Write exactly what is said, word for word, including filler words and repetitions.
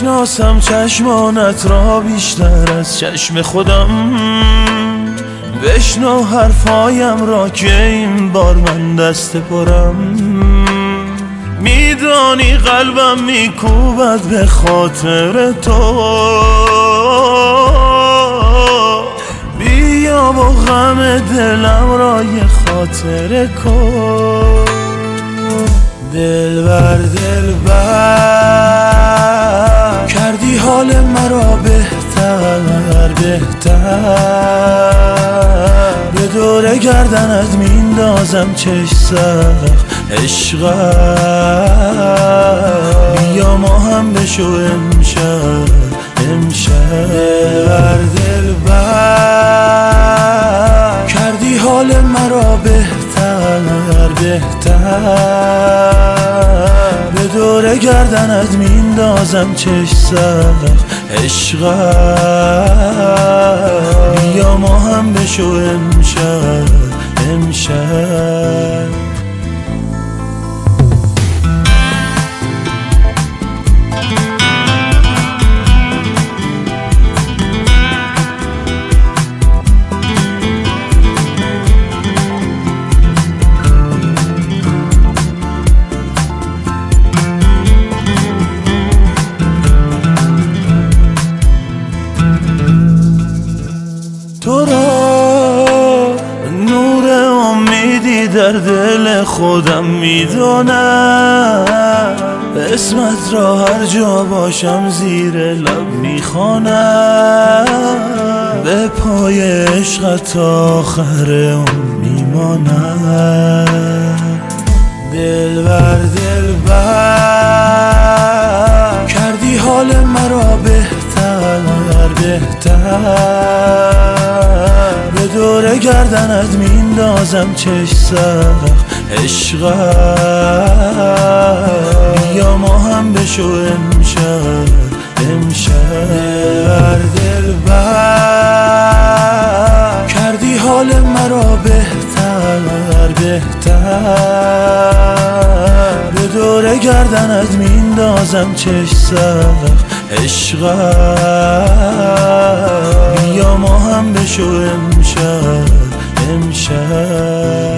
بشناسم چشمانت را بیشتر از چشم خودم، بشنو حرفایم را که این بار من دست پرم. میدانی قلبم میکوبد به خاطر تو، بیا با غم دلم را یه خاطره کن. دلبر دلبر کردی حال مرا بهتر بهتر، به دور گردنت میندازم چشم سخت عشقم، بیا ما هم بشو امشب امشب. دلبر دلبر کردی حال مرا بهتر بهتر، به دور گردنت میندازم چشم سخت عشقم، بیا ما هم بشو امشب امشب. تو را نور امیدی در دل خودم میدونم، اسمت را هر جا باشم زیر لب میخوانم، به پای عشقت تا آخر عمر میمانم. دلبر دلبر کردی حال مرا بهتر بهتر، به دور گردنت میندازم چشم سخت عشقم، بیا ما هم بشو امشب امشب. دلبر دلبر کردی حال مرا بهتر بهتر، به دور گردنت میندازم چشم سخت عشقم، بیا ما هم بشو امشب امشب.